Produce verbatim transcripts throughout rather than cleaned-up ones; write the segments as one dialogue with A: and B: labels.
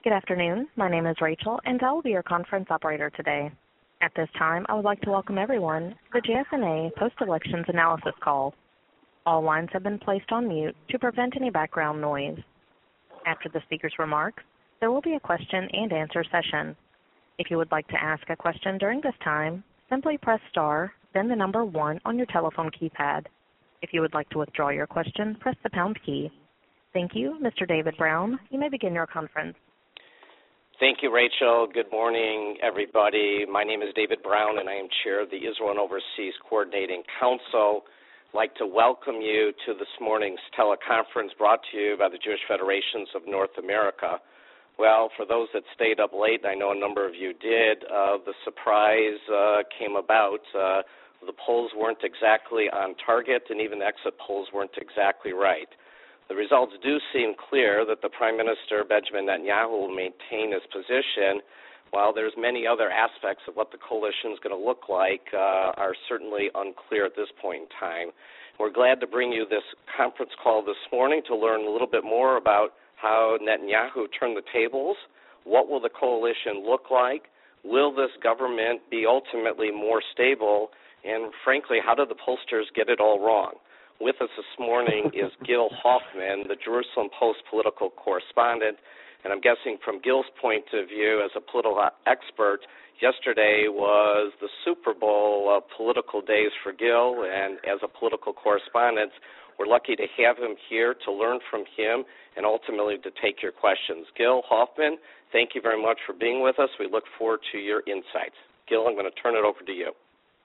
A: Good afternoon. My name is Rachel, and I will be your conference operator today. At this time, I would like to welcome everyone to the J F N A Post-Elections Analysis Call. All lines have been placed on mute to prevent any background noise. After the speaker's remarks, there will be a question and answer session. If you would like to ask a question during this time, simply press star, then the number one on your telephone keypad. If you would like to withdraw your question, press the pound key. Thank you. Mister David Brown, you may begin your conference.
B: Thank you, Rachel. Good morning, everybody. My name is David Brown, and I am chair of the Israel and Overseas Coordinating Council. I'd like to welcome you to this morning's teleconference brought to you by the Jewish Federations of North America. Well, for those that stayed up late, I know a number of you did, uh, the surprise uh, came about. Uh, the polls weren't exactly on target, and even the exit polls weren't exactly right. The results do seem clear that the Prime Minister, Benjamin Netanyahu, will maintain his position, while there's many other aspects of what the coalition is going to look like uh, are certainly unclear at this point in time. We're glad to bring you this conference call this morning to learn a little bit more about how Netanyahu turned the tables. What will the coalition look like? Will this government be ultimately more stable? And frankly, how did the pollsters get it all wrong? With us this morning is Gil Hoffman, the Jerusalem Post political correspondent. And I'm guessing from Gil's point of view as a political expert, yesterday was the Super Bowl of political days for Gil. And as a political correspondent, we're lucky to have him here to learn from him and ultimately to take your questions. Gil Hoffman, thank you very much for being with us. We look forward to your insights. Gil, I'm going to turn it over to you.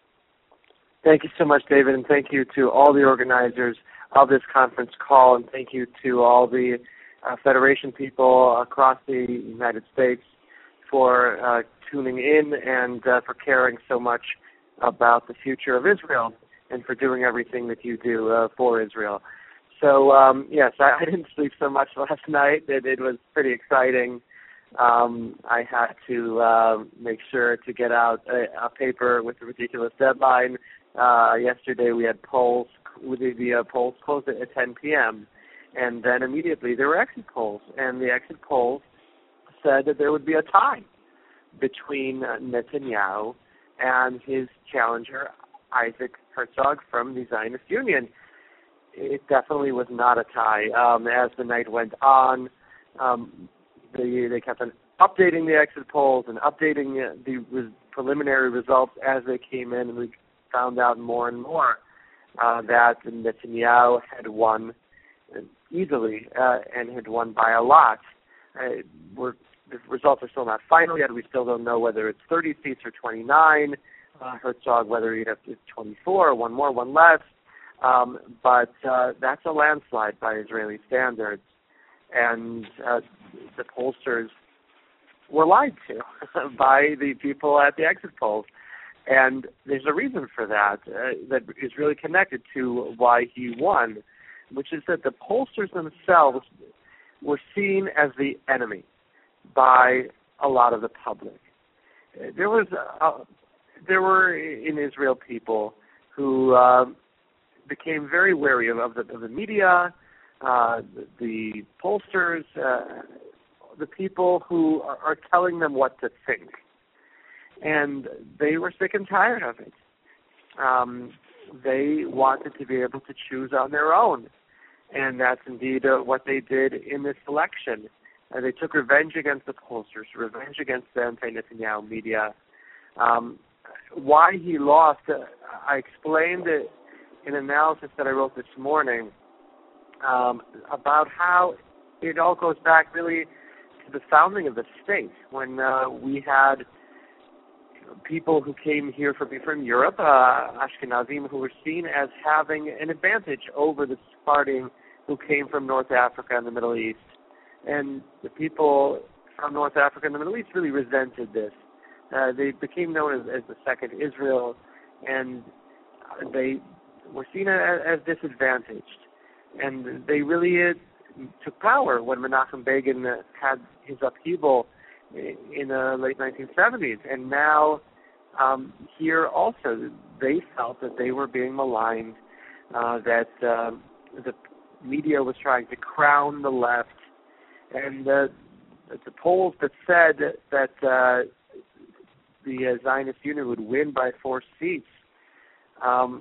C: Thank you so much, David, and thank you to all the organizers of this conference call, and thank you to all the uh, Federation people across the United States for uh, tuning in and uh, for caring so much about the future of Israel and for doing everything that you do uh, for Israel. So, um, yes, I, I didn't sleep so much last night. It, it was pretty exciting. Um, I had to uh, make sure to get out a, a paper with a ridiculous deadline. Uh, yesterday we had polls, the, the uh, polls closed at ten p.m., and then immediately there were exit polls, and the exit polls said that there would be a tie between Netanyahu and his challenger, Isaac Herzog from the Zionist Union. It definitely was not a tie. Um, as the night went on, um, they, they kept on updating the exit polls and updating uh, the re- preliminary results as they came in, and we found out more and more uh, that Netanyahu had won easily uh, and had won by a lot. Uh, we're, the results are still not final yet. We still don't know whether it's thirty seats or twenty-nine. Uh, Herzog, whether he'd have to twenty-four, one more, one less. Um, but uh, that's a landslide by Israeli standards. And uh, the pollsters were lied to by the people at the exit polls. And there's a reason for that uh, that is really connected to why he won, which is that the pollsters themselves were seen as the enemy by a lot of the public. There was uh, there were in Israel people who uh, became very wary of, of, the, of the media, uh, the, the pollsters, uh, the people who are, are telling them what to think. And they were sick and tired of it. Um, they wanted to be able to choose on their own. And that's indeed uh, what they did in this election. Uh, they took revenge against the pollsters, revenge against the anti-Netanyahu media. Um, why he lost, uh, I explained it in an analysis that I wrote this morning um, about how it all goes back really to the founding of the state, when uh, we had people who came here from, from Europe, uh, Ashkenazim, who were seen as having an advantage over the Sephardim who came from North Africa and the Middle East. And the people from North Africa and the Middle East really resented this. Uh, they became known as, as the Second Israel, and they were seen as, as disadvantaged. And they really uh, took power when Menachem Begin uh, had his upheaval in the late nineteen seventies. And now um, here also they felt that they were being maligned, uh, that uh, the media was trying to crown the left, and uh, the polls that said that uh, the uh, Zionist Union would win by four seats, um,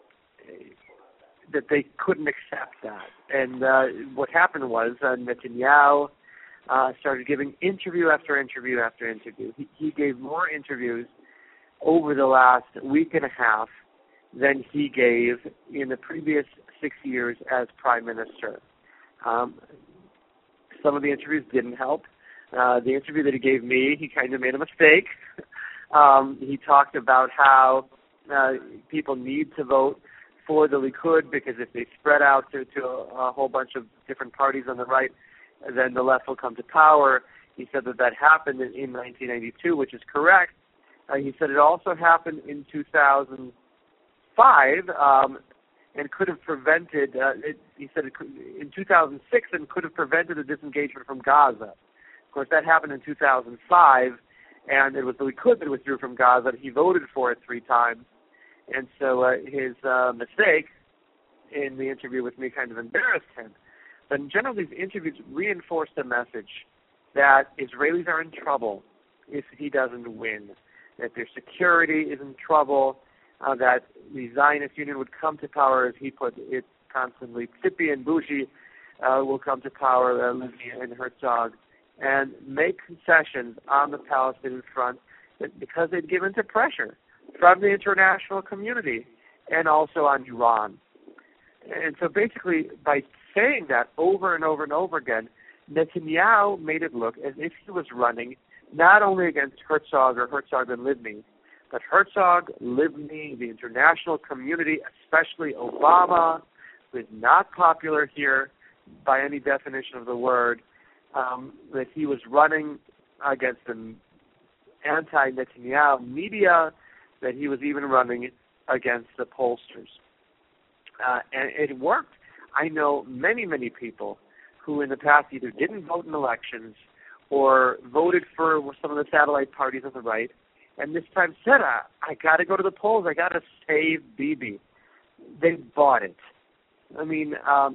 C: that they couldn't accept that. And uh, what happened was uh, Netanyahu uh, started giving interview after interview after interview. He, he gave more interviews over the last week and a half than he gave in the previous six years as prime minister. Um, some of the interviews didn't help. Uh, the interview that he gave me, he kind of made a mistake. um, he talked about how uh, people need to vote for the Likud because if they spread out to, to a, a whole bunch of different parties on the right, then the left will come to power. He said that that happened in, in nineteen ninety-two, which is correct. Uh, he said it also happened in two thousand five um, and could have prevented, uh, it, he said it could, in two thousand six and could have prevented a disengagement from Gaza. Of course, that happened in two thousand five, and it was the Likud that withdrew from Gaza. He voted for it three times. And so uh, his uh, mistake in the interview with me kind of embarrassed him. But in general, these interviews reinforced the message that Israelis are in trouble if he doesn't win, that their security is in trouble, uh, that the Zionist Union would come to power, as he put it constantly. Tzipi and Bougie uh, will come to power, uh, Livni and Herzog, and make concessions on the Palestinian front because they'd given to pressure from the international community and also on Iran. And so basically, by saying that over and over and over again, Netanyahu made it look as if he was running not only against Herzog or Herzog and Livni, but Herzog, Livni, the international community, especially Obama, who is not popular here by any definition of the word, um, that he was running against the anti-Netanyahu media, that he was even running against the pollsters. Uh, and it worked. I know many, many people who in the past either didn't vote in elections or voted for some of the satellite parties on the right, and this time said, I, I got to go to the polls, I got to save Bibi. They bought it. I mean, um,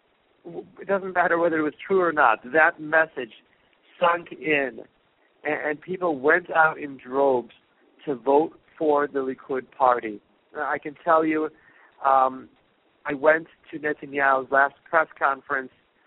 C: it doesn't matter whether it was true or not. That message sunk in, and, and people went out in droves to vote for the Likud party. I can tell you, um, I went to Netanyahu's last press conference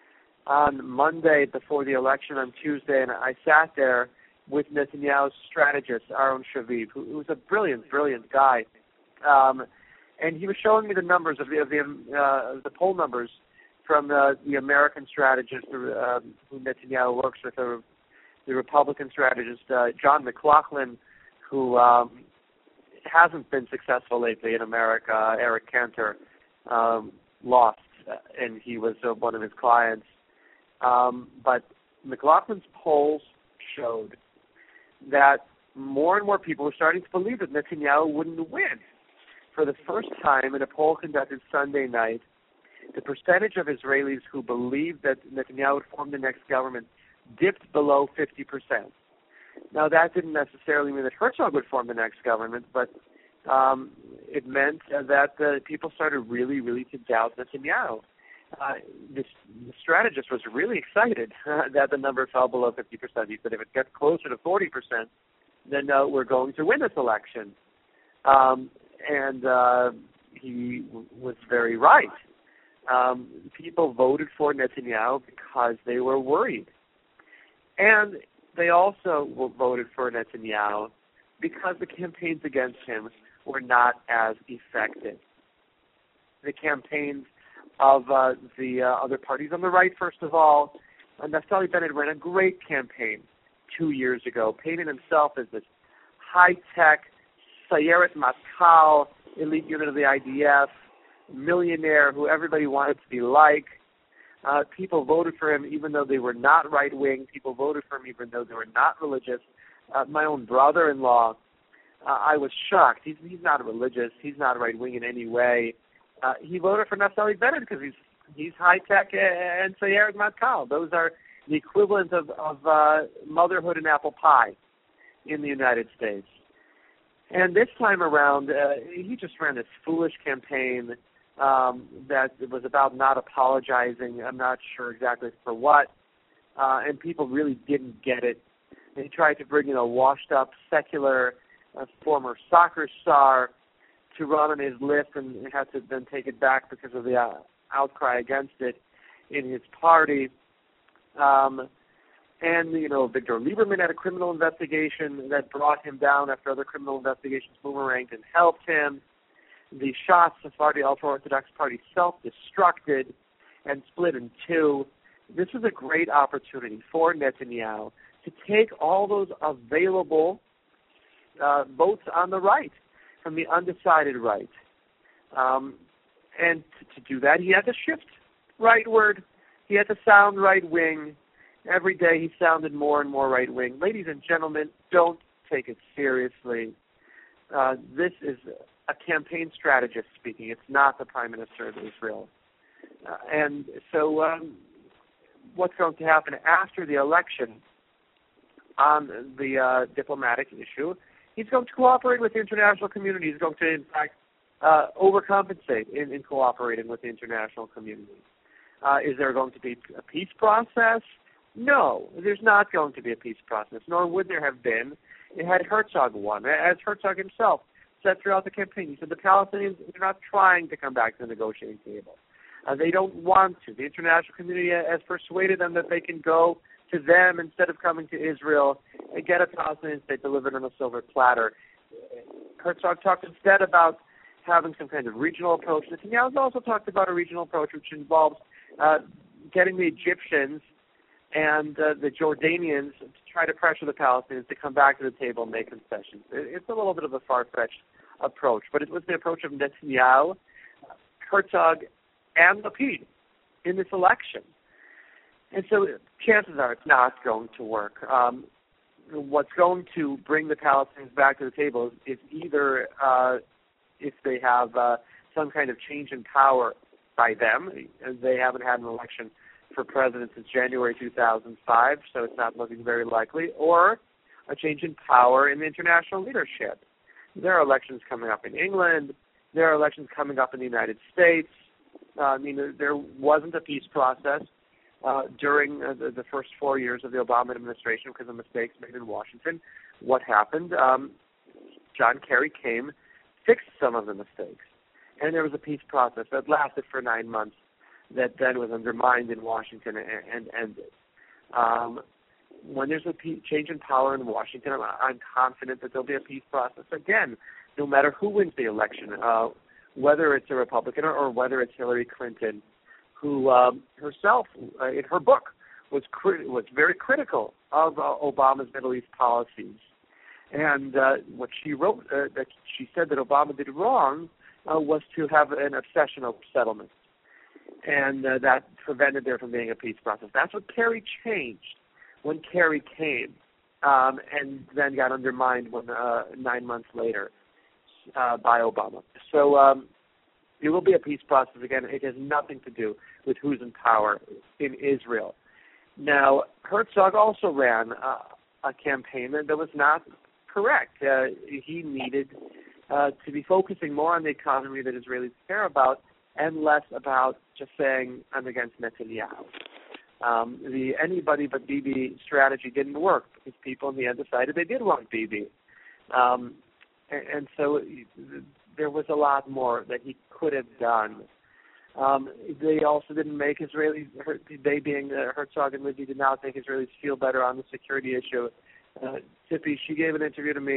C: on Monday before the election on Tuesday, and I sat there with Netanyahu's strategist, Aaron Shaviv, who, who was a brilliant, brilliant guy. Um, and he was showing me the numbers of the of the, uh, the poll numbers from the, the American strategist uh, who Netanyahu works with, the, the Republican strategist, uh, John McLaughlin, who um, hasn't been successful lately in America. Eric Cantor um, lost, uh, and he was uh, one of his clients. Um, but McLaughlin's polls showed that more and more people were starting to believe that Netanyahu wouldn't win. For the first time in a poll conducted Sunday night, the percentage of Israelis who believed that Netanyahu would form the next government dipped below fifty percent. Now, that didn't necessarily mean that Herzog would form the next government, but um, it meant uh, that uh, people started really, really to doubt Netanyahu. Uh, this, the strategist was really excited uh, that the number fell below fifty percent. He said if it gets closer to forty percent, then uh, we're going to win this election. Um, and uh, he w- was very right. Um, people voted for Netanyahu because they were worried. And they also voted for Netanyahu because the campaigns against him were not as effective. The campaigns of uh, the uh, other parties on the right, first of all, uh, Naftali Bennett ran a great campaign two years ago, painting himself as this high-tech Sayeret Matkal, elite unit of the I D F, millionaire who everybody wanted to be like. Uh, people voted for him even though they were not right-wing. People voted for him even though they were not religious. Uh, my own brother-in-law, uh, I was shocked. He's, he's not religious. He's not right-wing in any way. Uh, he voted for Naftali Bennett because he's he's high-tech and Sayeret Matkal. Those are the equivalent of, of uh, motherhood and apple pie in the United States. And this time around, uh, he just ran this foolish campaign um, that was about not apologizing. I'm not sure exactly for what. uh, and people really didn't get it. He tried to bring in a washed-up, secular, uh, former soccer star to run on his list, and had to then take it back because of the uh, outcry against it in his party. Um, and, you know, Victor Lieberman had a criminal investigation that brought him down after other criminal investigations boomeranged and helped him. The Shas Sephardi ultra-Orthodox Party self-destructed and split in two. This was a great opportunity for Netanyahu to take all those available uh, votes on the right, from the undecided right. Um, and to, to do that, he had to shift rightward. He had to sound right-wing. Every day he sounded more and more right-wing. Ladies and gentlemen, don't take it seriously. Uh, this is a campaign strategist speaking. It's not the Prime Minister of Israel. Uh, and so um, what's going to happen after the election on the uh, diplomatic issue, he's going to cooperate with the international community. He's going to, in fact, uh, overcompensate in, in cooperating with the international community. Uh, is there going to be a peace process? No, there's not going to be a peace process, nor would there have been. It had Herzog won, as Herzog himself said throughout the campaign. He said the Palestinians are not trying to come back to the negotiating table. Uh, they don't want to. The international community has persuaded them that they can go to them instead of coming to Israel and get a Palestinian state delivered on a silver platter. Herzog talked instead about having some kind of regional approach. Netanyahu's also talked about a regional approach which involves uh, getting the Egyptians and uh, the Jordanians to try to pressure the Palestinians to come back to the table and make concessions. It's a little bit of a far-fetched approach, but it was the approach of Netanyahu, Herzog, and Lapid in this election. And so chances are it's not going to work. Um, what's going to bring the Palestinians back to the table is either uh, if they have uh, some kind of change in power by them. They haven't had an election for president since January two thousand five, so it's not looking very likely, or a change in power in the international leadership. There are elections coming up in England. There are elections coming up in the United States. Uh, I mean, there, there wasn't a peace process uh, during uh, the, the first four years of the Obama administration because of mistakes made in Washington. What happened? Um, John Kerry came, fixed some of the mistakes, and there was a peace process that lasted for nine months that then was undermined in Washington and, and ended. Um, when there's a pe- change in power in Washington, I'm, I'm confident that there'll be a peace process again, no matter who wins the election, uh, whether it's a Republican or, or whether it's Hillary Clinton, who um, herself, uh, in her book, was crit- was very critical of uh, Obama's Middle East policies. And uh, what she wrote, uh, that she said that Obama did wrong uh, was to have an obsession over settlements. And uh, that prevented there from being a peace process. That's what Kerry changed when Kerry came, um, and then got undermined when uh, nine months later uh, by Obama. So um, it will be a peace process again. It has nothing to do with who's in power in Israel. Now, Herzog also ran uh, a campaign that, that was not correct. Uh, he needed uh, to be focusing more on the economy that Israelis care about, and less about just saying, I'm against Netanyahu. Um, the anybody but Bibi strategy didn't work because people in the end decided they did want Bibi. Um, and, and so there was a lot more that he could have done. Um, they also didn't make Israelis, they being uh, Herzog and Libby, did not make Israelis feel better on the security issue. Uh, Tippy, she gave an interview to me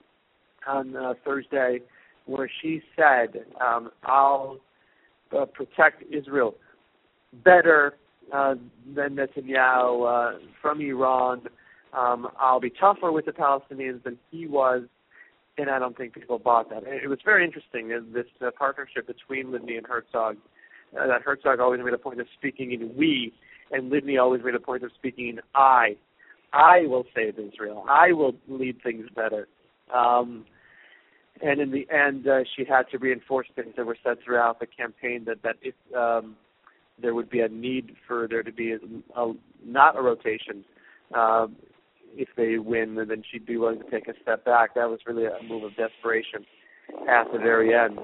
C: on uh, Thursday where she said, um, I'll Uh, protect Israel better uh, than Netanyahu uh, from Iran. Um, I'll be tougher with the Palestinians than he was, and I don't think people bought that. It was very interesting, uh, this uh, partnership between Libni and Herzog, uh, that Herzog always made a point of speaking in we, and Libni always made a point of speaking in I. I will save Israel. I will lead things better. Um, And in the end, uh, she had to reinforce things that were said throughout the campaign, that, that if um, there would be a need for there to be a, a, not a rotation, uh, if they win, then she'd be willing to take a step back. That was really a move of desperation at the very end.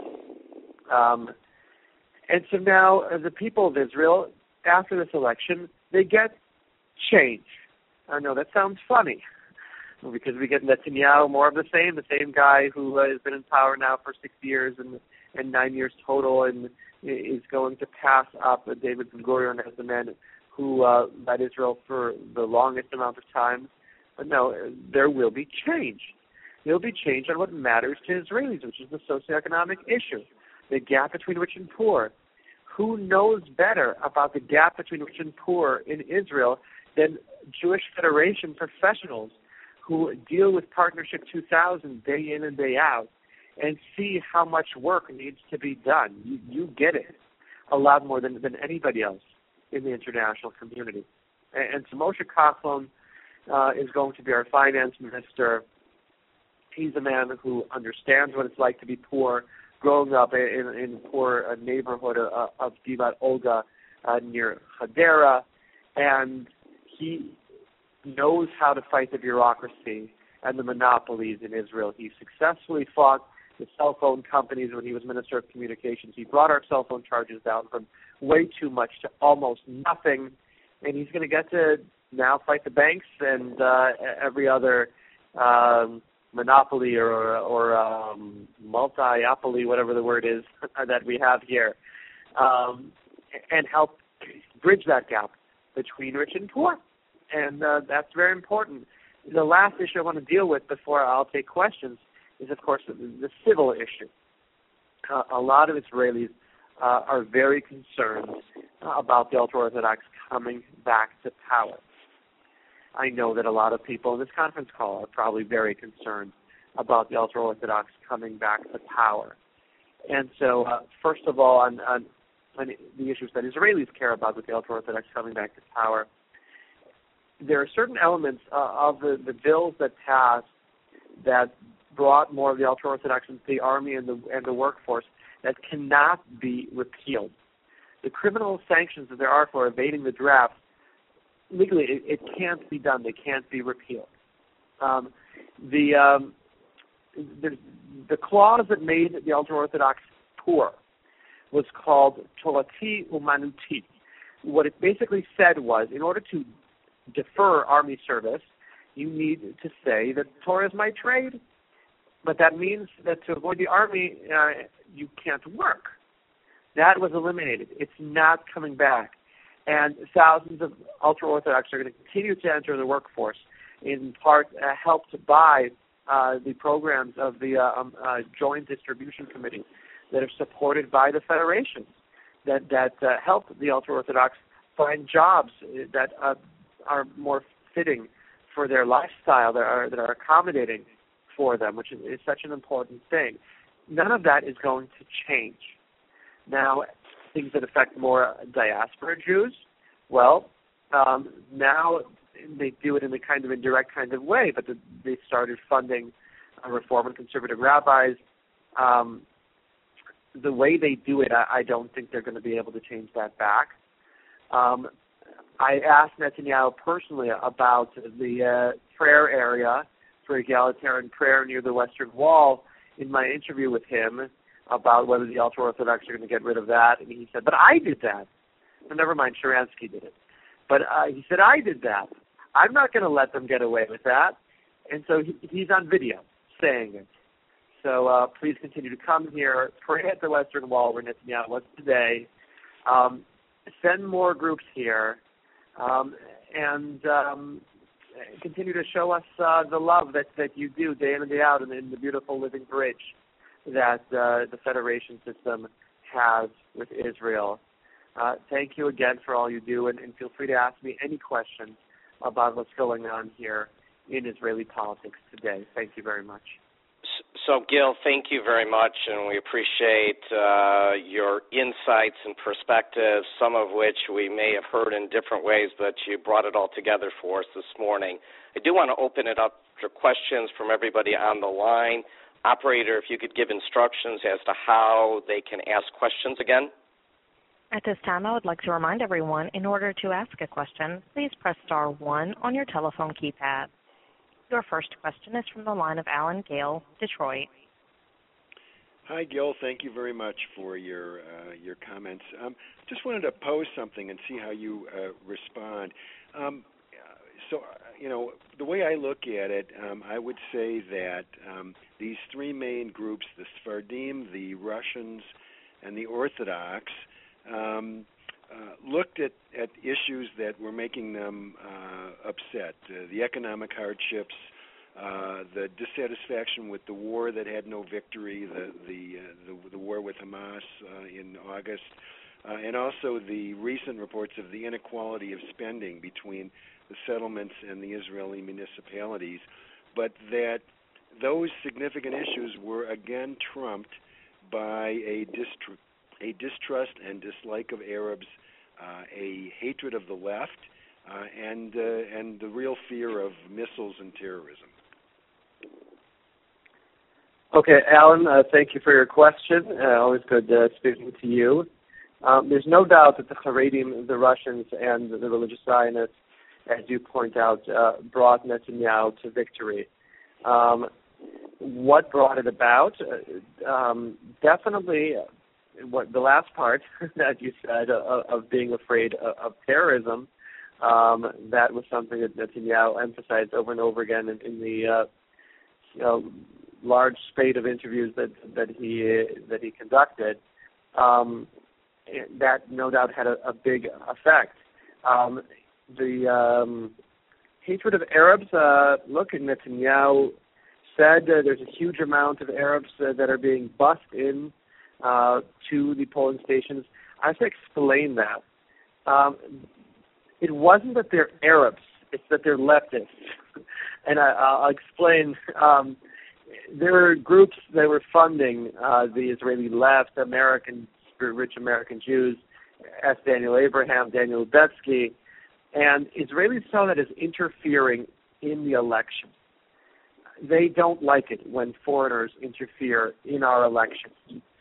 C: Um, and so now uh, the people of Israel, after this election, they get change. I know that sounds funny because we get Netanyahu, more of the same, the same guy who uh, has been in power now for six years and, and nine years total and is going to pass up uh, David Ben-Gurion as the man who uh, led Israel for the longest amount of time. But no, there will be change. There will be change on what matters to Israelis, which is the socioeconomic issue, the gap between rich and poor. Who knows better about the gap between rich and poor in Israel than Jewish Federation professionals who deal with Partnership two thousand day in and day out and see how much work needs to be done? You, you get it a lot more than, than anybody else in the international community. And, and so Moshe Kahlon uh, is going to be our finance minister. He's a man who understands what it's like to be poor, growing up in, in a poor neighborhood of, of Givat Olga uh, near Hadera, and he knows how to fight the bureaucracy and the monopolies in Israel. He successfully fought the cell phone companies when he was Minister of Communications. He brought our cell phone charges down from way too much to almost nothing, and he's going to get to now fight the banks and uh, every other um, monopoly or, or um, multi-opoly, whatever the word is, that we have here, um, and help bridge that gap between rich and poor. And uh, that's very important. The last issue I want to deal with before I'll take questions is, of course, the, the civil issue. Uh, a lot of Israelis uh, are very concerned uh, about the ultra-Orthodox coming back to power. I know that a lot of people in this conference call are probably very concerned about the ultra-Orthodox coming back to power. And so, uh, first of all, on, on, on the issues that Israelis care about with the ultra-Orthodox coming back to power, there are certain elements uh, of the, the bills that passed that brought more of the ultra-Orthodox into the army and the, and the workforce that cannot be repealed. The criminal sanctions that there are for evading the draft, legally, it, it can't be done. They can't be repealed. Um, the, um, the the clause that made the ultra-Orthodox poor was called Torati Umanuti. What it basically said was, in order to defer army service, you need to say that Torah is my trade. But that means that to avoid the army, uh, you can't work. That was eliminated. It's not coming back. And thousands of ultra-Orthodox are going to continue to enter the workforce, in part uh, helped by uh, the programs of the uh, um, uh, Joint Distribution Committee that are supported by the federations that, that uh, help the ultra-Orthodox find jobs that uh, are more fitting for their lifestyle, that are, that are accommodating for them, which is, is such an important thing. None of that is going to change. Now, things that affect more diaspora Jews, well, um, now they do it in a kind of indirect kind of way, but the, they started funding uh, Reform and conservative rabbis. Um, the way they do it, I, I don't think they're going to be able to change that back. Um, I asked Netanyahu personally about the uh, prayer area for egalitarian prayer near the Western Wall in my interview with him about whether the ultra-Orthodox are going to get rid of that. And he said, but I did that. Well, never mind, Sharansky did it. But uh, he said, I did that. I'm not going to let them get away with that. And so he, he's on video saying it. So uh, please continue to come here, pray at the Western Wall where Netanyahu was today. Um, send more groups here. Um, and um, continue to show us uh, the love that, that you do day in and day out in, in the beautiful living bridge that uh, the Federation system has with Israel. Uh, thank you again for all you do, and, and feel free to ask me any questions about what's going on here in Israeli politics today. Thank you very much.
B: So, Gil, thank you very much, and we appreciate uh, your insights and perspectives, some of which we may have heard in different ways, but you brought it all together for us this morning. I do want to open it up for questions from everybody on the line. Operator, if you could give instructions as to how they can ask questions again.
A: At this time, I would like to remind everyone, in order to ask a question, please press star one on your telephone keypad. Your first question is from the line of Alan Gale, Detroit.
D: Hi, Gil. Thank you very much for your uh, your comments. Um, just wanted to pose something and see how you uh, respond. Um, so, you know, the way I look at it, um, I would say that um, these three main groups, the Sephardim, the Russians, and the Orthodox, um, uh, looked at, at issues that were making them uh, upset. Uh, the economic hardships, uh, the dissatisfaction with the war that had no victory, the the uh, the, the war with Hamas uh, in August, uh, and also the recent reports of the inequality of spending between the settlements and the Israeli municipalities, but that those significant issues were again trumped by a distru- a distrust and dislike of Arabs, uh, a hatred of the left, uh, and uh, and the real fear of missiles and terrorism.
C: Okay, Alan, uh, thank you for your question. Uh, always good uh, speaking to you. Um, there's no doubt that the Haredim, the Russians, and the religious Zionists, as you point out, uh, brought Netanyahu to victory. Um, what brought it about? Uh, um, definitely what the last part that you said uh, of being afraid of, of terrorism. Um, that was something that Netanyahu emphasized over and over again in, in the uh, you know, large spate of interviews that that he uh, that he conducted. Um, that no doubt had a, a big effect. Um, the um, hatred of Arabs. Uh, look, Netanyahu said uh, there's a huge amount of Arabs uh, that are being bussed in uh, to the polling stations. I have to explain that. Um, it wasn't that they're Arabs; it's that they're leftists, and I, I'll explain. Um, there were groups that were funding uh, the Israeli left, American, rich American Jews, S. Daniel Abraham, Daniel Lubetsky, and Israelis saw that as interfering in the election. They don't like it when foreigners interfere in our elections.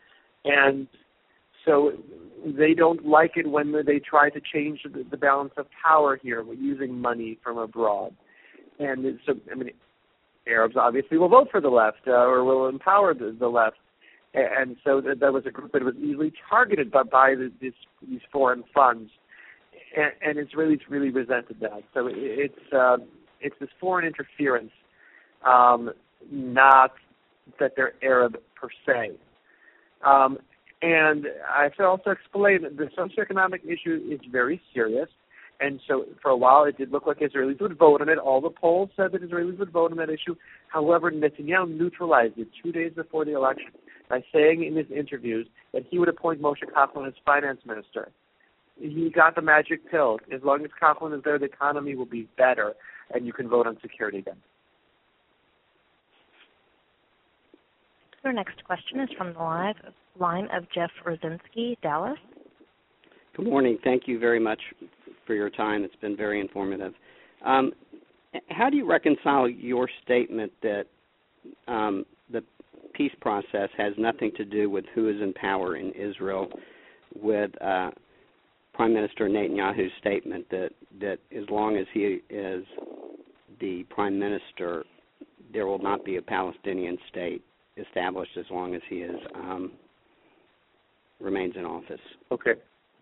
C: And so they don't like it when they try to change the, the balance of power here using money from abroad. And so, I mean, Arabs obviously will vote for the left uh, or will empower the, the left. And so that, that was a group that was easily targeted by, by the, this, these foreign funds. And, and Israelis really resented that. So it, it's uh, it's this foreign interference, um, not that they're Arab per se. Um, and I have to also explain that the socioeconomic issue is very serious. And so for a while it did look like Israelis would vote on it. All the polls said that Israelis would vote on that issue. However, Netanyahu neutralized it two days before the election by saying in his interviews that he would appoint Moshe Kaplan as finance minister. He got the magic pill. As long as Kaplan is there, the economy will be better, and you can vote on security again.
A: Your next question is from the live line of Jeff Rosinski, Dallas.
E: Good morning. Thank you very much for your time. It's been very informative. Um, how do you reconcile your statement that um, the peace process has nothing to do with who is in power in Israel with uh, Prime Minister Netanyahu's statement that, that as long as he is the Prime Minister, there will not be a Palestinian state established as long as he is um, remains in office?
C: Okay.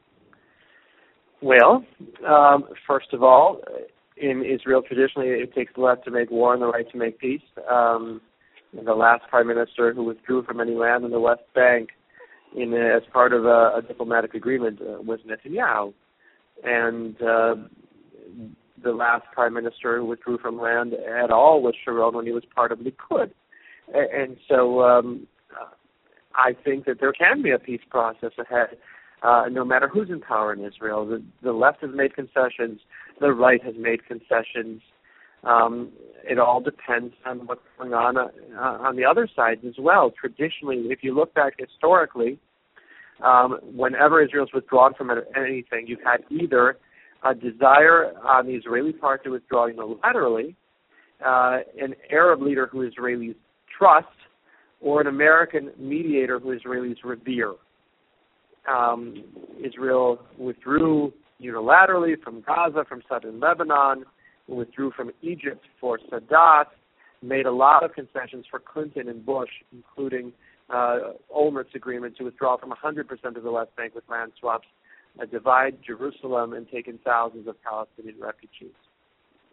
C: Well, um, first of all, in Israel, traditionally, it takes the left to make war and the right to make peace. Um, the last prime minister who withdrew from any land in the West Bank in, uh, as part of a, a diplomatic agreement uh, was Netanyahu. And uh, the last prime minister who withdrew from land at all was Sharon when he was part of Likud. And so um, I think that there can be a peace process ahead. Uh, no matter who's in power in Israel. The, the left has made concessions. The right has made concessions. Um, it all depends on what's going on uh, on the other side as well. Traditionally, if you look back historically, um, whenever Israel's withdrawn from anything, you've had either a desire on the Israeli part to withdraw unilaterally, uh, an Arab leader who Israelis trust, or an American mediator who Israelis revere. Um, Israel withdrew unilaterally from Gaza, from southern Lebanon, withdrew from Egypt for Sadat, made a lot of concessions for Clinton and Bush, including uh, Olmert's agreement to withdraw from one hundred percent of the West Bank with land swaps, uh, divide Jerusalem, and take in thousands of Palestinian refugees.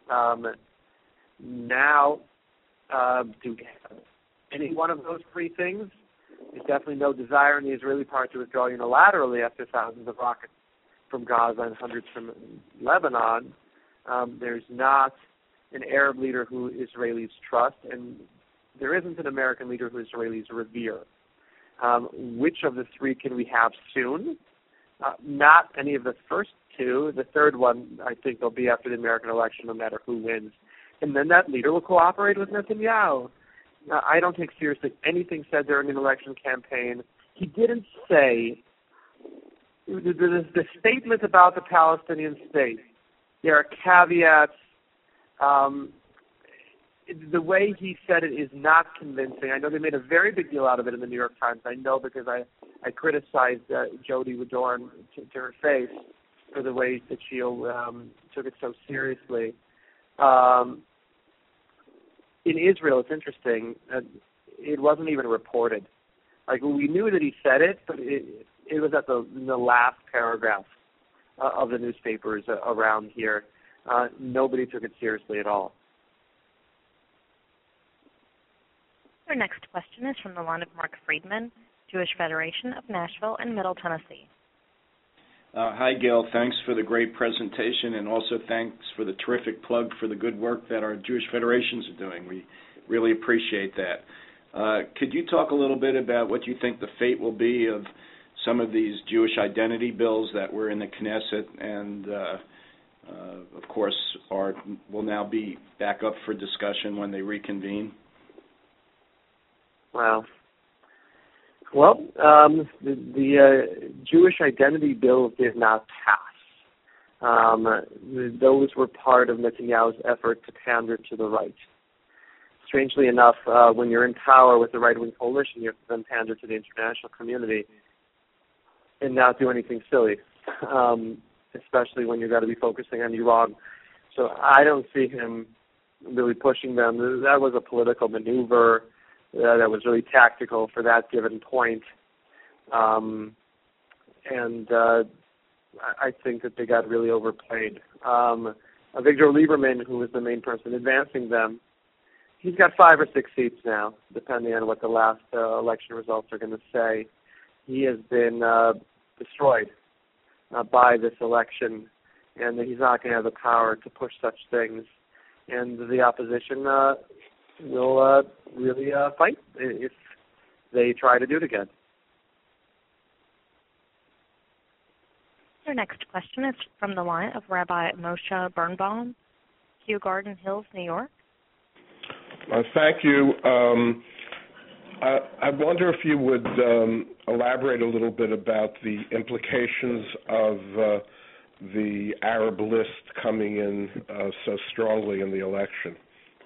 C: Um, now, uh, do we have any one of those three things? There's definitely no desire in the Israeli part to withdraw unilaterally after thousands of rockets from Gaza and hundreds from Lebanon. Um, there's not an Arab leader who Israelis trust, and there isn't an American leader who Israelis revere. Um, which of the three can we have soon? Uh, not any of the first two. The third one, I think, will be after the American election, no matter who wins. And then that leader will cooperate with Netanyahu. Uh, I don't take seriously anything said during an election campaign. He didn't say the, the, the statement about the Palestinian state. There are caveats. Um, the way he said it is not convincing. I know they made a very big deal out of it in the New York Times. I know because I, I criticized uh, Jody Wadorn to, to her face for the way that she um, took it so seriously. Um, in Israel, it's interesting. Uh, it wasn't even reported. Like, we knew that he said it, but it, it was at the, in the last paragraph uh, of the newspapers uh, around here. Uh, nobody took it seriously at all.
A: Our next question is from the line of Mark Friedman, Jewish Federation of Nashville and Middle Tennessee.
F: Uh, hi, Gail. Thanks for the great presentation, and also thanks for the terrific plug for the good work that our Jewish federations are doing. We really appreciate that. Uh, could you talk a little bit about what you think the fate will be of some of these Jewish identity bills that were in the Knesset and, uh, uh, of course, are will now be back up for discussion when they reconvene?
C: Wow. Well, um, the, the uh, Jewish identity bill did not pass. Um, those were part of Netanyahu's effort to pander to the right. Strangely enough, uh, when you're in power with the right-wing coalition, you have to then pander to the international community and not do anything silly, um, especially when you've got to be focusing on Iran. So I don't see him really pushing them. That was a political maneuver. Uh, that was really tactical for that given point. Um, and uh, I think that they got really overplayed. Um, Avigdor Lieberman, who was the main person advancing them, he's got five or six seats now, depending on what the last uh, election results are going to say. He has been uh, destroyed uh, by this election, and he's not going to have the power to push such things. And the opposition uh, will uh, really uh, fight if they try to do it again.
A: Our next question is from the line of Rabbi Moshe Birnbaum, Kew Garden Hills, New York.
G: Uh, thank you. Um, I, I wonder if you would um, elaborate a little bit about the implications of uh, the Arab list coming in uh, so strongly in the election.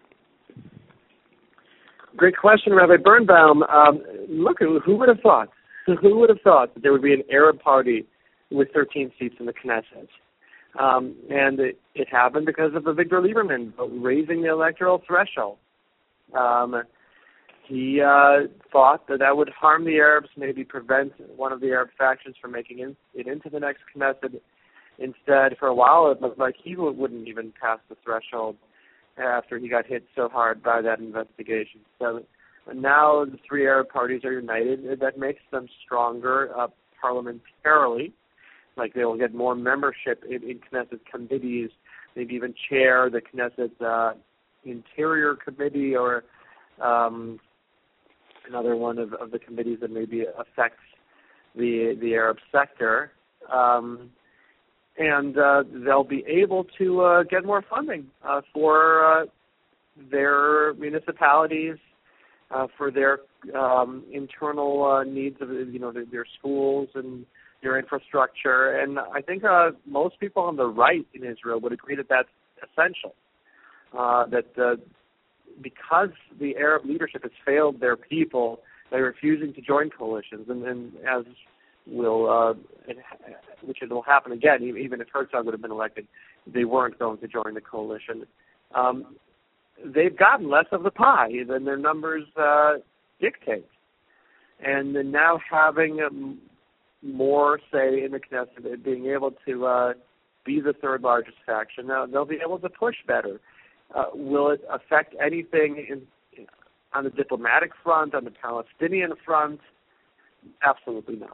C: Great question, Rabbi Birnbaum. Um, look, who would have thought? Who would have thought that there would be an Arab party with thirteen seats in the Knesset? Um, and it, it happened because of Avigdor Lieberman raising the electoral threshold. Um, he uh, thought that that would harm the Arabs, maybe prevent one of the Arab factions from making in, it into the next Knesset. Instead, for a while, it looked like he wouldn't even pass the threshold after he got hit so hard by that investigation. So now the three Arab parties are united. That makes them stronger uh, parliamentarily. Like they will get more membership in, in Knesset committees, maybe even chair the Knesset uh, Interior Committee or um, another one of, of the committees that maybe affects the the Arab sector. Um, and uh, they'll be able to uh, get more funding uh, for uh, their municipalities, uh, for their um, internal uh, needs of you know their, their schools and their infrastructure. And I think uh, most people on the right in Israel would agree that that's essential. Uh, that uh, because the Arab leadership has failed their people, they're refusing to join coalitions, and, and as will, uh, it, which it will happen again, even if Herzog would have been elected, they weren't going to join the coalition. Um, they've gotten less of the pie than their numbers uh, dictate, and now having um, more say in the Knesset, being able to uh, be the third largest faction. Now, they'll be able to push better. Uh, will it affect anything in, on the diplomatic front, on the Palestinian front? Absolutely not.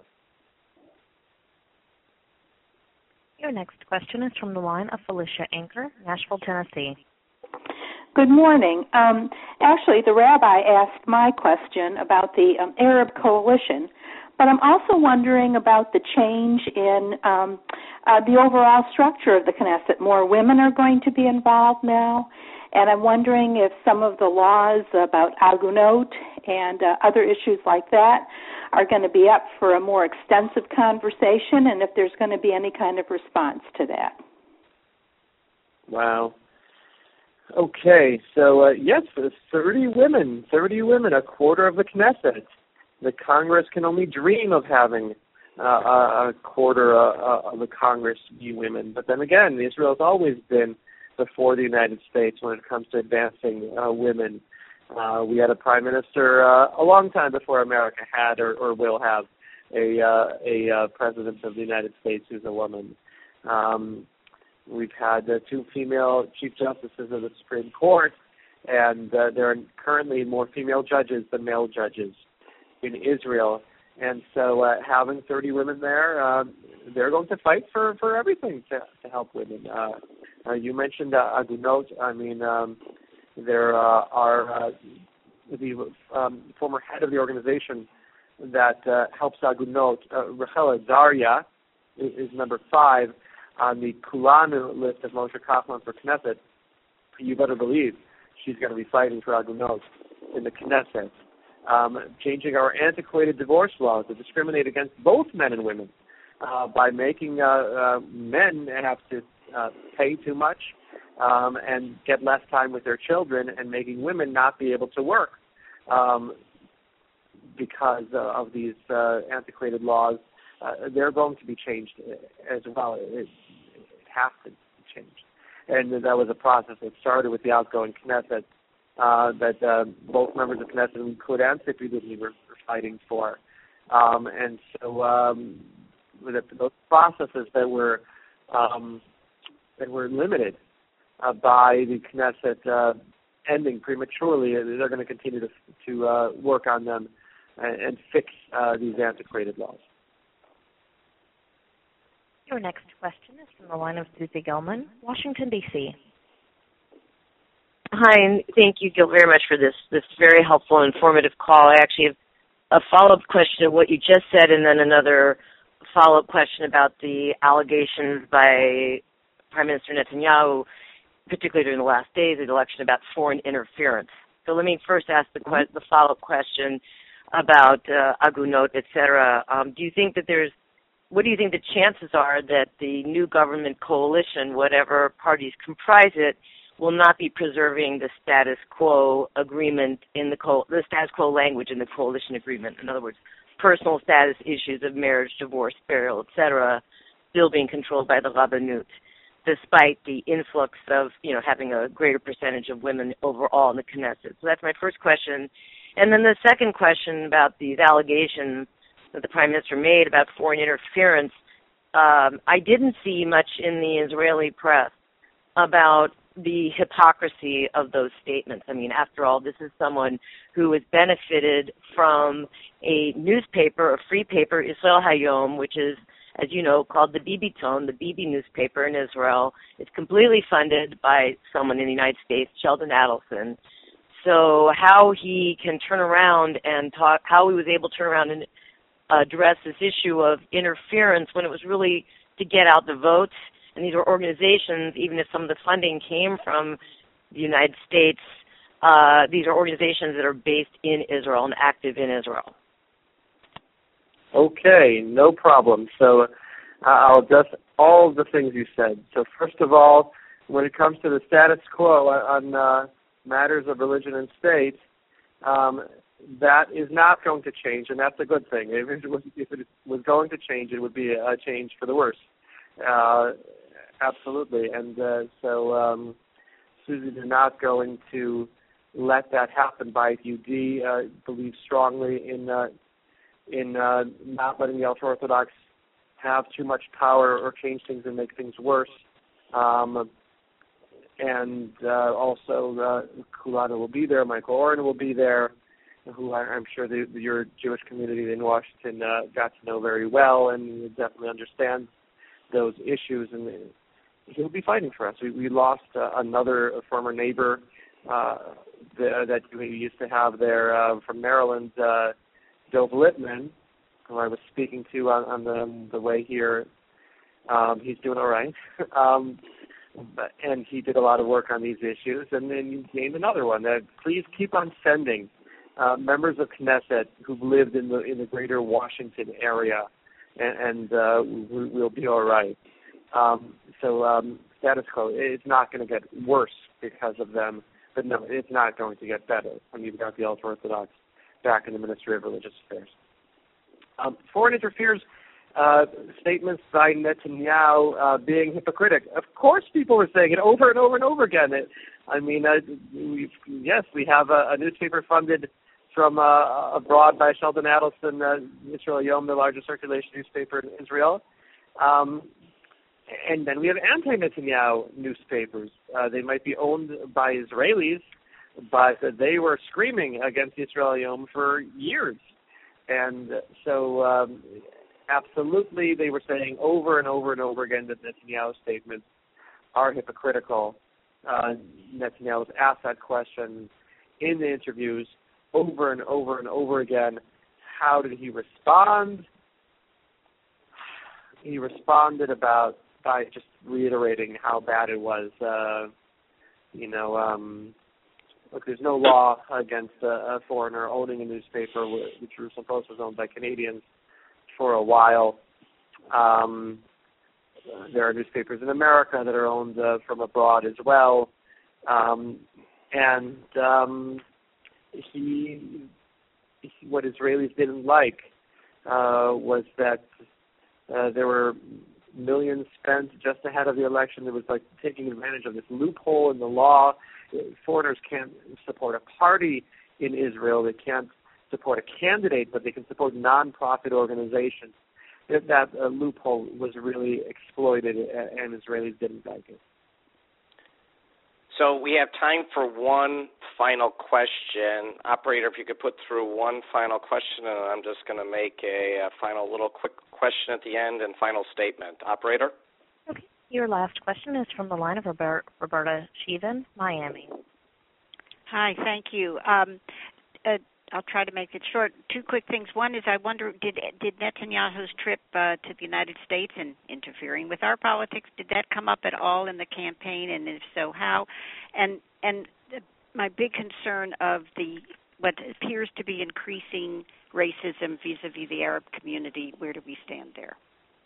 A: Your next question is from the line of Felicia Anker, Nashville, Tennessee.
H: Good morning. Um, actually, the rabbi asked my question about the um, Arab coalition, but I'm also wondering about the change in um, uh, the overall structure of the Knesset. More women are going to be involved now, and I'm wondering if some of the laws about agunot and uh, other issues like that are going to be up for a more extensive conversation, and if there's going to be any kind of response to that.
C: Wow. Okay, so uh, yes, thirty women, thirty women, a quarter of the Knesset. The Congress can only dream of having uh, a quarter uh, of the Congress be women. But then again, Israel has always been before the United States when it comes to advancing uh, women. Uh, we had a prime minister uh, a long time before America had or, or will have a uh, a uh, president of the United States who's a woman. Um, we've had uh, two female chief justices of the Supreme Court, and uh, there are currently more female judges than male judges in Israel. And so uh, having thirty women there, uh, they're going to fight for, for everything to, to help women. Uh, uh, you mentioned uh, Agunot. I mean, um, there uh, are uh, the um, former head of the organization that uh, helps Agunot, uh, Rachel Daria, is, is number five on the Kulanu list of Moshe Kaufman for Knesset. You better believe she's going to be fighting for Agunot in the Knesset. Um, changing our antiquated divorce laws that discriminate against both men and women uh, by making uh, uh, men have to uh, pay too much um, and get less time with their children, and making women not be able to work um, because uh, of these uh, antiquated laws. Uh, they're going to be changed as well. It, it has to be changed. And that was a process that started with the outgoing Knesset uh, that uh, both members of Knesset, Likud and Tzipri Livni, were, were fighting for. Um, and so um, those processes that were um, that were limited uh, by the Knesset uh, ending prematurely, they're going to continue to to uh, work on them and, and fix uh, these antiquated laws.
A: Your next question is from the line of Susie Gelman, Washington, D C
I: Hi, and thank you, Gil, very much for this this very helpful and informative call. I actually have a follow-up question of what you just said, and then another follow-up question about the allegations by Prime Minister Netanyahu, particularly during the last days of the election, about foreign interference. So let me first ask the, que- the follow-up question about uh, Agunot, et cetera. Um, do you think that there's What do you think the chances are that the new government coalition, whatever parties comprise it, will not be preserving the status quo agreement in the co- the status quo language in the coalition agreement? In other words, personal status issues of marriage, divorce, burial, et cetera, still being controlled by the Rabbanut, despite the influx of, you know, having a greater percentage of women overall in the Knesset. So that's my first question. And then the second question about these allegations that the Prime Minister made about foreign interference, um, I didn't see much in the Israeli press about the hypocrisy of those statements. I mean, after all, this is someone who has benefited from a newspaper, a free paper, Israel Hayom, which is, as you know, called the Bibi Ton, the Bibi newspaper in Israel. It's completely funded by someone in the United States, Sheldon Adelson. So how he can turn around and talk, how he was able to turn around and address this issue of interference when it was really to get out the votes. And these are organizations, even if some of the funding came from the United States, uh, these are organizations that are based in Israel and active in Israel.
C: Okay, no problem. So uh, I'll address all of the things you said. So first of all, when it comes to the status quo on uh, matters of religion and state, um, that is not going to change, and that's a good thing. If it was, if it was going to change, it would be a change for the worse. Uh, absolutely. And uh, so um, Susie, they're not going to let that happen. B I U D uh, believes strongly in uh, in uh, not letting the ultra-Orthodox have too much power or change things and make things worse. Um, and uh, also, uh, Kulana will be there. Michael Oren will be there, who I, I'm sure the, your Jewish community in Washington uh, got to know very well, and definitely understands those issues. And he'll be fighting for us. We, we lost uh, another former neighbor uh, the, that we used to have there uh, from Maryland, uh, Dov Littman, who I was speaking to on, on the, the way here. Um, he's doing all right. um, but, and he did a lot of work on these issues. And then he named another one. That please keep on sending uh, members of Knesset who've lived in the in the greater Washington area, and, and uh, we, we'll be all right. Um, so um, status quo, it's not going to get worse because of them. But no, it's not going to get better when you've got the ultra-Orthodox back in the Ministry of Religious Affairs. Um, foreign interference uh, statements by Netanyahu uh, being hypocritic. Of course people were saying it over and over and over again. It, I mean, uh, we've, yes, we have a, a newspaper funded from uh, abroad by Sheldon Adelson, uh, Israel Yom, the largest circulation newspaper in Israel. Um, and then we have anti-Netanyahu newspapers. Uh, they might be owned by Israelis, but they were screaming against Israel Yom for years. And so um, absolutely they were saying over and over and over again that Netanyahu's statements are hypocritical. Uh, Netanyahu was asked that question in the interviews over and over and over again. How did he respond? He responded about by just reiterating how bad it was. Uh, you know, um, look, there's no law against a, a foreigner owning a newspaper. The Jerusalem Post was owned by Canadians for a while. Um, there are newspapers in America that are owned uh, from abroad as well. Um, and um, he, he, what Israelis didn't like uh, was that uh, there were millions spent just ahead of the election. It was like taking advantage of this loophole in the law. Foreigners can't support a party in Israel. They can't support a candidate, but they can support non-profit organizations. That, that uh, loophole was really exploited, and Israelis didn't like it.
B: So we have time for one final question. Operator, if you could put through one final question, and I'm just going to make a, a final little quick question at the end and final statement. Operator?
A: Okay. Your last question is from the line of Robert, Roberta Sheehan, Miami.
J: Hi, thank you. Um, uh, I'll try to make it short. Two quick things. One is I wonder, did did Netanyahu's trip uh, to the United States and interfering with our politics, did that come up at all in the campaign, and if so, how? And and my big concern of the what appears to be increasing racism vis-a-vis the Arab community, where do we stand there?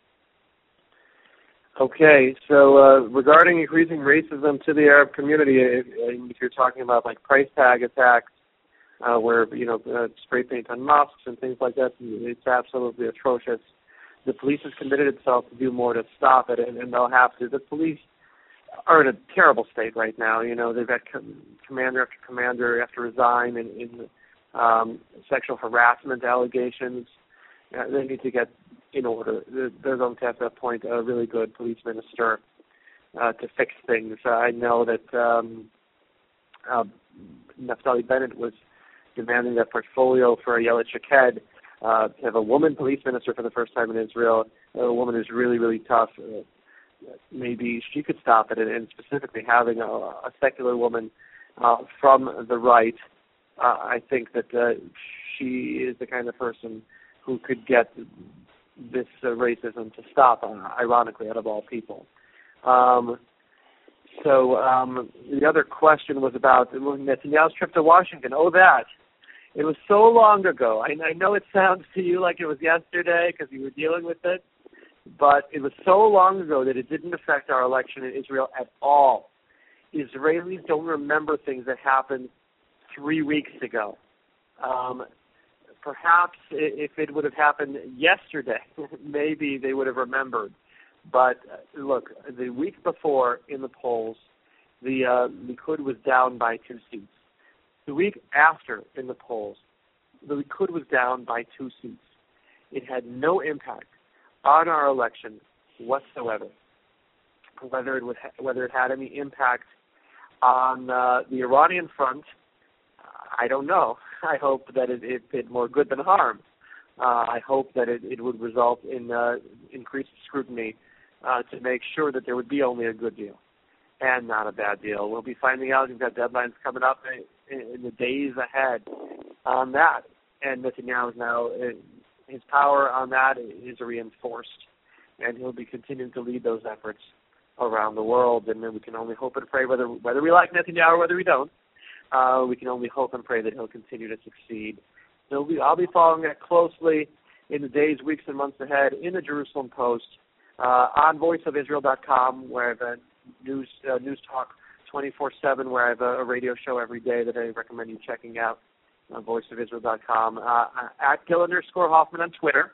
C: Okay, so uh, regarding increasing racism to the Arab community, if, if you're talking about like price tag attacks, uh, where, you know, uh, spray paint on mosques and things like that, it's absolutely atrocious. The police has committed itself to do more to stop it, and, and they'll have to. The police are in a terrible state right now. You know, they've got com- commander after commander have to resign in, in um, sexual harassment allegations. Uh, they need to get in order. They're going to have to appoint a really good police minister uh, to fix things. Uh, I know that um, uh, Naftali Bennett was demanding that portfolio for Ayelet Shaked, uh, to have a woman police minister for the first time in Israel, a woman who's really, really tough. Uh, maybe she could stop it, and, and specifically having a, a secular woman uh, from the right, uh, I think that uh, she is the kind of person who could get this uh, racism to stop, uh, ironically, out of all people. Um, so um, the other question was about Netanyahu's trip to Washington. Oh, that. It was so long ago. I, I know it sounds to you like it was yesterday because you were dealing with it, but it was so long ago that it didn't affect our election in Israel at all. Israelis don't remember things that happened three weeks ago. Um, perhaps if it would have happened yesterday, maybe they would have remembered. But uh, look, the week before in the polls, the uh, Likud was down by two seats. The week after in the polls, the Likud was down by two seats. It had no impact on our election whatsoever. Whether it would ha- whether it had any impact on uh, the Iranian front, I don't know. I hope that it, it did more good than harm. Uh, I hope that it, it would result in uh, increased scrutiny uh, to make sure that there would be only a good deal and not a bad deal. We'll be finding out. We've got deadlines coming up in, in the days ahead on that. And Netanyahu is now, his power on that is reinforced, and he'll be continuing to lead those efforts around the world. And then we can only hope and pray, whether whether we like Netanyahu or whether we don't, uh, we can only hope and pray that he'll continue to succeed. So we, I'll be following that closely in the days, weeks, and months ahead in the Jerusalem Post, uh, on voice of israel dot com, where I have a news, uh, news talk twenty-four seven, where I have a, a radio show every day that I recommend you checking out. On voice of israel dot com, uh, at Gil underscore Hoffman on Twitter.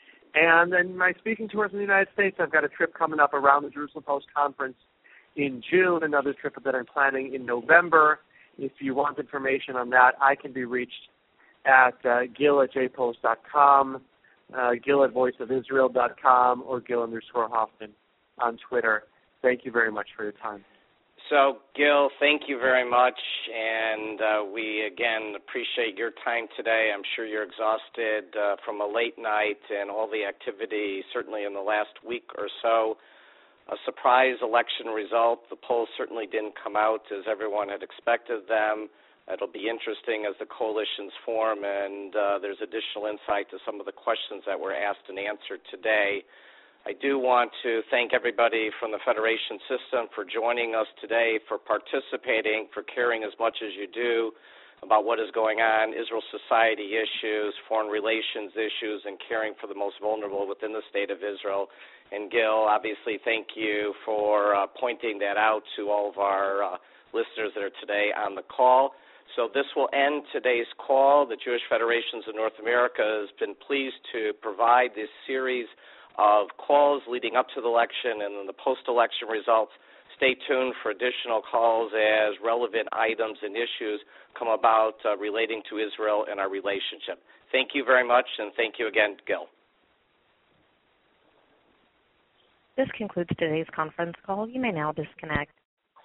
C: And then my speaking tours in the United States, I've got a trip coming up around the Jerusalem Post Conference in June, another trip that I'm planning in November. If you want information on that, I can be reached at uh, Gil at j post dot com, uh, Gil at voice of israel dot com, or Gil underscore Hoffman on Twitter. Thank you very much for your time.
B: So, Gil, thank you very much, and uh, we, again, appreciate your time today. I'm sure you're exhausted uh, from a late night and all the activity, certainly in the last week or so. A surprise election result. The polls certainly didn't come out as everyone had expected them. It'll be interesting as the coalitions form, and uh, there's additional insight to some of the questions that were asked and answered today. I do want to thank everybody from the Federation system for joining us today, for participating, for caring as much as you do about what is going on, Israel society issues, foreign relations issues, and caring for the most vulnerable within the state of Israel. And Gil, obviously, thank you for uh, pointing that out to all of our uh, listeners that are today on the call. So this will end today's call. The Jewish Federations of North America has been pleased to provide this series of calls leading up to the election and then the post-election results. Stay tuned for additional calls as relevant items and issues come about uh, relating to Israel and our relationship. Thank you very much, and thank you again, Gil.
A: This concludes today's conference call. You may now disconnect.